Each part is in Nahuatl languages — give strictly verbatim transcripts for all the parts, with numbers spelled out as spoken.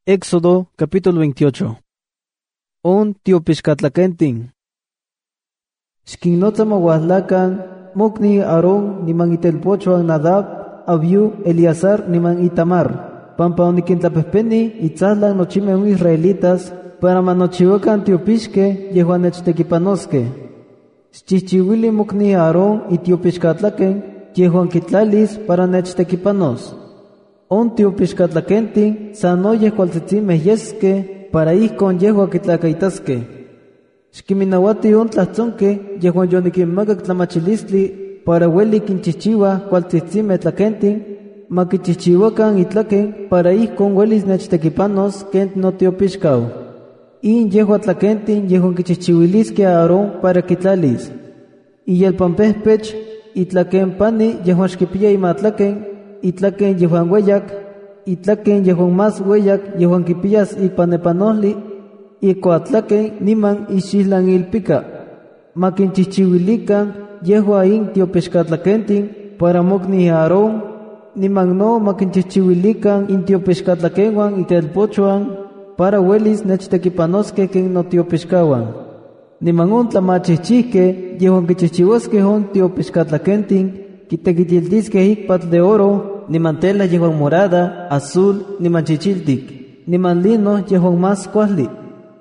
Éxodo capítulo veintiocho. On tiopixcatlaquentin. Xquinnotza mouahtlacan, mocni Aarón niman itelpochuan Nadab, Abiú, Eleazar niman Itamar, pampa oniquintlapehpeni itzahlan nochimeh on israelitas, para manochiuacan tiopixque yehuan nechtequipanosque. Xchihchiuili mocni Aarón itiopixcatlaquen, yehuan quitlalis para nechtequipanos. On tiopixcatlaquentin sanoyeh cualtzitzimeh yesque, para ihcon yehua quitlacaitasque. Xquiminauati on tlatzonque yehuan yoniquinmacac tlamachilistli para ueli quinchihchiua cualtzitzimeh tlaquentin, ma quichihchiuacan itlaquen para ihcon uelis nechtequipanos quent notiopixcau. In yehua tlaquentin yehuan quichihchiuilisque a Aarón para quitlalis. Iyelpampehpech itlaquen yehuan xquipia imatlaquen, itlaquen yehuan ueyac, itlaquen yehuan más ueyac yehuan quipiyas ipanepanoli, icoatlaquen niman ixihlan ilpica. Ma quinchihchiuilican yehua in tiopixcatlaquentin para mocni Aarón, niman no ma quinchihchiuilican in tiopixcatlaquenhuan itelpochuan para uelis nechtequipanosque ken notiopixcahuan. Niman on tlamachihchihque yehuan quichihchiuasque on tiopixcatlaquentin quitequitiltisque icpatl de oro, niman tela yehuan morada, azul, niman chichiltic, niman lino yehuan más cuahli.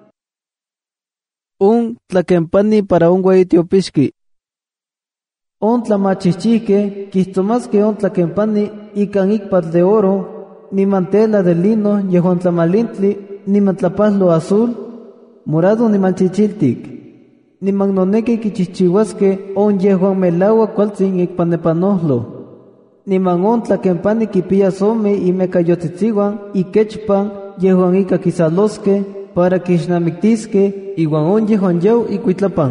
Un tlaquempani para un güey tiopixqui. On tlamachihchihque quihtomasque on tlaquempani ican icpatl de oro, niman tela de lino yehuan tlamalintli, niman tlapahlo azul, morado niman chichiltic. Niman nonequi quichihchiuasque on yehuan melaua cualtzin icpanepanohlo. Niman on tlaquempani quipiyas ome imecayotzitzihuan iquechpan yehuan ica quisalosque para quixnamictisque ihuan on yehuan yeu icuitlapan.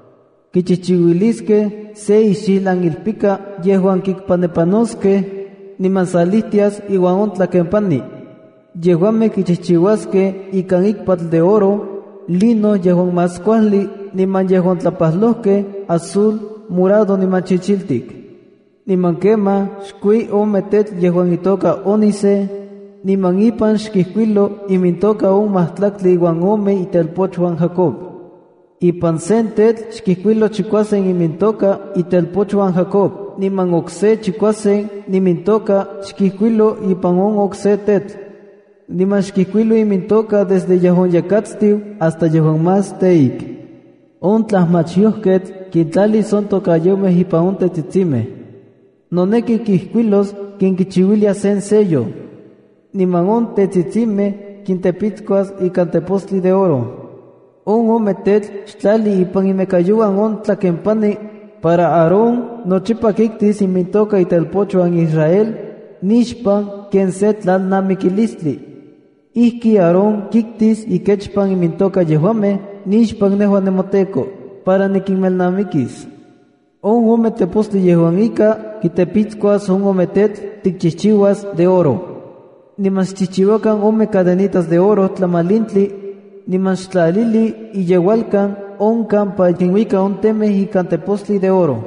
Quichihchiuilisque se ixihlan ilpica yehuan quicpanepanosque niman salihtias ihuan on tlaquempani. Yehuanme quichihchiuasque ican icpatl de oro, lino yehuan más cuahli, niman yehuan tlapahlohque, azul, morado niman chichiltic. Niman quema, xcui on metet yehuan itoca ónice, niman ipan xquihcuilo imintoca on mahtlactli ihuan ome itelpochuan Jacob. Ipan sentet xquihcuilo chicuasen imintoca itelpochuan Jacob, niman ocse chicuasen nimintoca xquihcuilo ipan on ocse tet. Niman xquihcuilo imintoca desde yehuan yacatztiu hasta yehuan más teik. On tlasmachiohquet quintlalis on tocayomeh ipan on tetzitzimeh. Nonequi quihcuilos quien quichiuilia sen sello. Niman on tetzitzimeh quintepitzcuas ican tepostli de oro. On ometet xtlali ipan imecayuan on tlaquempani para Aarón nochipa quictis imintoca itelpochuan Israel, nixpan quien se tlalnamiquilistli. Ihki Aarón quictis iquechpan imintoca yehuameh, nixpan nehuan nemoteco, para niquinmelnamiquis. On ome tepostli yehuan ica, quitepitzcuas on ometet ticchihchiuas de oro. Niman xchihchiuacan ome cadenitas de oro tlamalintli, niman xtlalili y yehualcan on campa quinhuica on temeh ican tepostli de oro.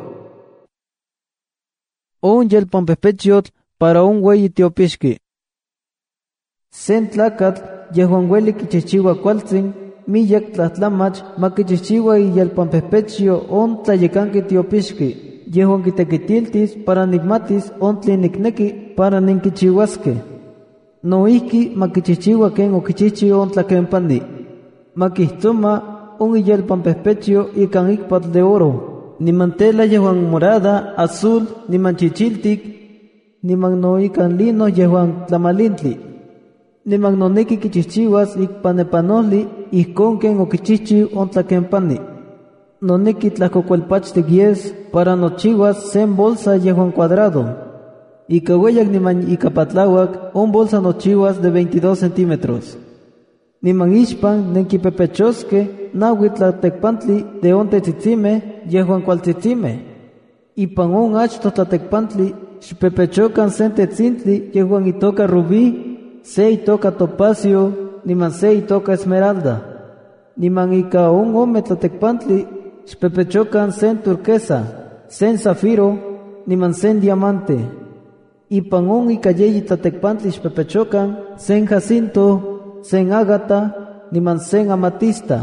On yelpampehpechiotl para un güey tiopixqui. Sen tlacatl yehuan ueli quichihchiua cualtzin, miyac tlahtlamach ma quichihchiua iyelpampehpechio on tlayecanqui tiopixqui, yehuan quitequitiltis para nicmatis on tlen nicnequi para ninquichiuasque. Noihqui ma quichihchiua ken oquichihchi on tlaquempani. Ma quihtoma on iyelpampehpechio ican icpatl de oro, niman tela yehuan morada, azul, niman chichiltic, niman no ican lino yehuan tlamalintli. Niman nonequi quichihchiuas icpanepanoli ihcon ken oquichihchiu on tlaquempani. Nonequi tlacocuelpachtic yes para nochiuas sen bolsa yehuan cuadrado. Ica ueyac niman ica patlauac on bolsa nochiuas de veintidós centímetros. Niman ixpan nenquipepechosque nahui tlatecpantli de on tetzitzimeh yehuan cualtzitzimeh. Ipan on achto tlatecpantli xpepechocan sen tetzintli yehuan itoca rubí, se itoca topacio, niman se itoca esmeralda. Niman ica on ome tlatecpantli xpepechocan sen turquesa, sen zafiro, niman sen diamante. Ipan on ica yeyi tlatecpantli xpepechocan sen jacinto, sen ágata, niman sen amatista.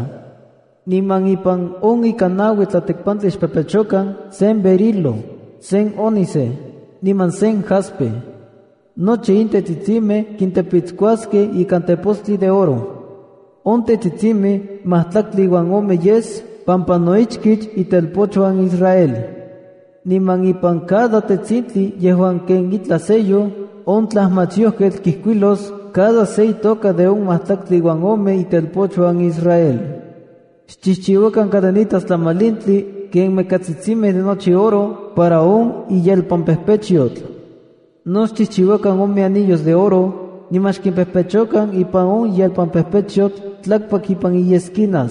Niman ipan on ikanawi tlatekpantli xpepechokan, sen berilo, sen ónice, niman sen jaspe. Noche inte tzitzime quintepitzcuasque ikan tepostli de oro. Onte tzitzime mahtlactli iuan ome yes, pampanoichkich itelpochuan Israel. Niman ipan cada tetzintli yehuan ken itlaseyo, ontlas machiohquetl quihcuilos, cada sei toca de un mahtlactli iuan ome itelpochuan Israel. Xchichihuacan cadenitas tlamalintli, ken mecatzitzime de noche oro, para on y yelpampehpechiotl. Nos chichihuacan ome anillos de oro, ni más quimpehpechocan ipan on yelpampehpechiotl, tlacpac ipan y esquinas.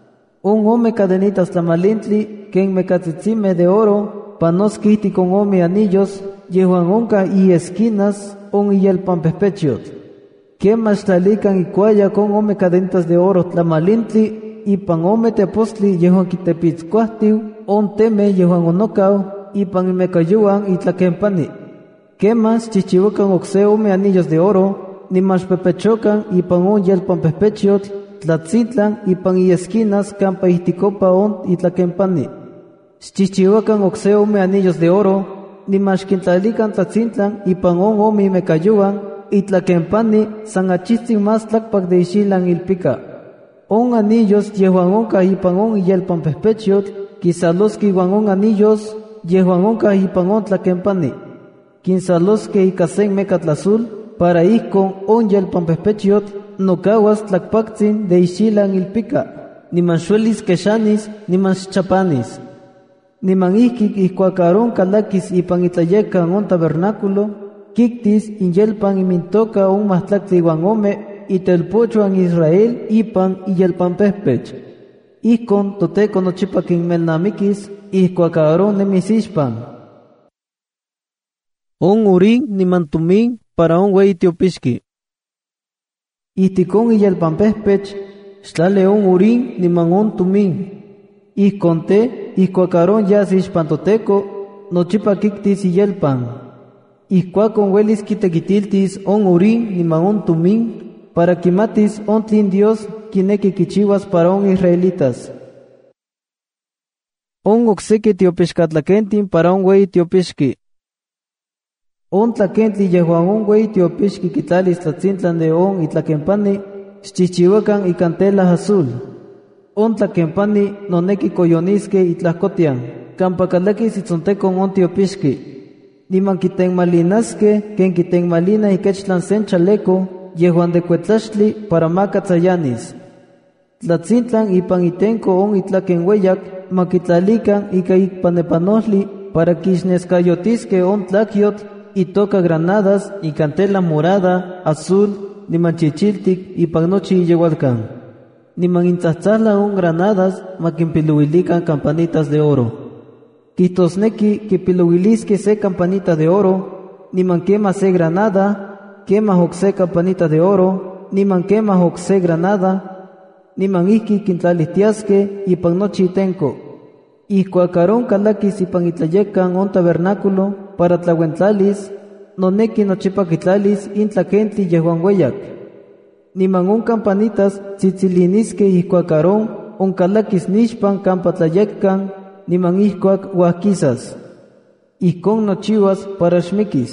Un ome cadenitas tlamalintli, ken mecatzitzime de oro, panosquiti con ome anillos, yehuan onca y esquinas, on y yelpampehpechiotl. Ken mastlalican y cuaya con ome cadenitas de oro tlamalintli, ipan ome tepostli yehuan quitepitzcuahtiu, on teme yehuan onocau, ipan imecayuan y tlaquempani. Quemas chichihuacan oxe ome anillos de oro, ni más pepechocan ipan on yelpampehpechiotl, tlatzintlan ipan y esquinas campa ihticopa on y tlaquempani. Chichihuacan oxe ome anillos de oro, ni más quintlalican tlatzintlan ipan on ome imecayuan, y tlaquempani san achistin más tlacpac de ixilan ilpica. On anillos yehuan onca ipan on y yelpampehpechiotl, quisaloski iuan on anillos yehuan onca ipan on tlaquempani. Quinsalosque y casen mecatlazul, para ihcon on yelpampehpechiotl, no caguas tlacpactzin de ixilan ilpica, ni manxuelis quexanis, ni manchapanis. Ni man ihkik ihcuacaron calakis ipan itlayecan on tabernáculo, kiktis in yelpan imintoca on mahtlactli iuan ome, itelpochuan Israel ipan y yelpampehpech. Ihcon toteco nochipa quinmelnamikis, ihcuacaron nemisixpan. On urín ni mantumín para on güey tiopixki. Ihticón y yelpampehpech, xtlale on urín ni man on tumín. Ihconte, ihcuacaron yasis pantoteco, nochipa kiktis y yelpan. Ihcuacon huelis quitequitiltis on urín ni man on tumín, para quimatis on tlin Dios quineki quichihuas para on israelitas. On oxeque tiopixcatlaquentin para on güey tiopixki. On tlaquentli yehuan on güey tiopixki quitlalis tlatzintlan de on y tlaquempani, xchichihuacan y cantela azul. On tlaquempani noneki coyonisque y tlacotian, campacalakis y tzontecon on tiopixki. Niman quitenmalinasque, ken quitenmalina y quechlan sen chaleco, yehuan de cuetlaxtli para macatzayanis. Tlatzintlan ipan itenco on y tlaquenhueyac, maquitlalican y caicpanepanosli para quixnescayotisque on tlaquiot, y toca granadas y cantela morada, azul, ni manchichiltic y pagnochi y yehualcan. Ni man intzatzala un granadas, maquimpiluilican campanitas de oro. Quitosneki quipiluilisque se campanita de oro, ni man quema se granada, quema oxe campanita de oro, ni man quema oxe granada, ni man iki quintlalistiasque y pagnochi tenco. Y cuacaron calakis y panitlayecan on tabernáculo, para tlahuentlalis, noneki nochipa quitlalis in tlaquentli yehuan hueyac. Niman un campanitas tzitzilinisque ihcuacaron, un calakis nixpan campa tlayecan, niman ihcuac huaquisas. Ihcon nochihuas para xmiquis.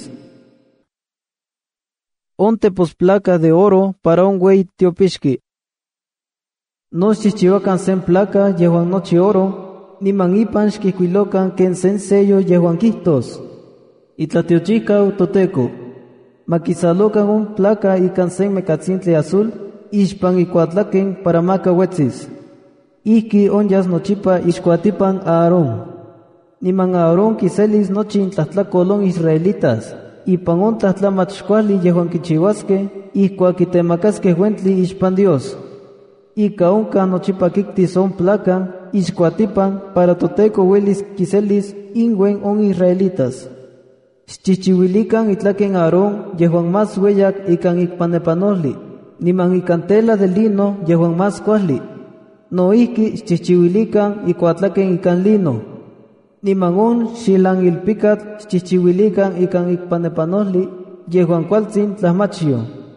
Onte posplaca de oro para un güey tiopixki. Nos chichihuacan sen placa yehuan nochi oro, niman ipan xquicuilocan ken sen sello yehuan quihtos. Itlatiochicau toteco. Maquisalocan un placa y cansen mecatzintle azul, ixpan y cuatlaquen para maca huetzis. Iki onyas nochipa ixcuatipan a Aarón. Niman Aarón quiselis nochi intlahtlacolon israelitas, y pan on tlahtlamachcuali yehuan quichihuasque, ixcuaquitemacasque huentli ixpan Dios. Ica onca nochipa quictis on placa, ixcuatipan para toteco huelis quiselis inguen on israelitas. Xchichihuilican itlaquen Aarón yehuan más hueyac ican icpanepanosli, niman icantela de lino yehuan más cuasli. Noihki xchichihuilican icuatlaquen ican lino. Niman on xilan ilpicat xchichihuilican ican icpanepanosli yehuan cualtzin tlasmachio.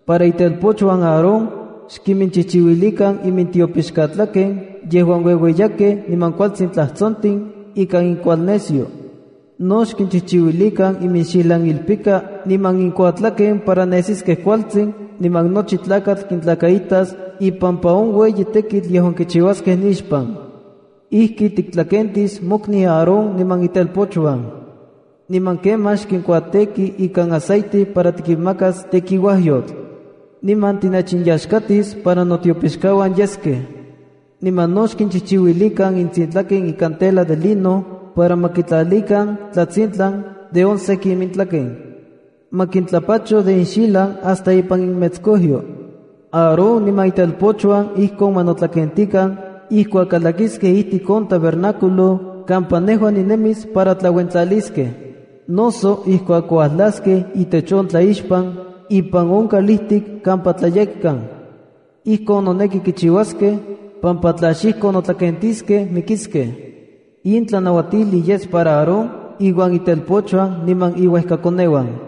Para itelpochuan Aarón, xquiminchichiuilican imintiopiscatlaquen, yehuan huehueyaque niman cualtzin tlahtsontin, ikan incualnesio. No xquinchichiuilican iminxilanilpica niman incuatlaquen para nesisque cualtzin, niman nochi tlacatl quintlacaitas, ipampa un hueyi tequitl yehuan quichihuasque nixpan. Ihki tictlaquentis mocni Aarón niman itelpochuan. Niman quemax quincuatequi ikan aceite para tiquimacas tequihuahyotl. Niman tinachinyaxcatis para notiopiscahuan yesque. Niman nox quinchichiuilican intzintlaken ikan tela de lino para maquitlalican tlatzintlan de once quimintlaken. Maquintlapacho de inxilan hasta ipan inmetzcohio. Aarón niman itelpochuan ihkon manotlakentican ihcuacalaquisque ihticon tabernáculo campanejuan ninemis para tlahuentlalisque. Noso ihcuacuaslasque itechon tlaixpan ipan oncalihtic campa tlayeccan. Ihkon noneki quichihuasque pampa tlaxihkon notlakentisque miquisque. In tlanauatili yes para Aarón iwan itelpochuan niman iuehcaconehuan.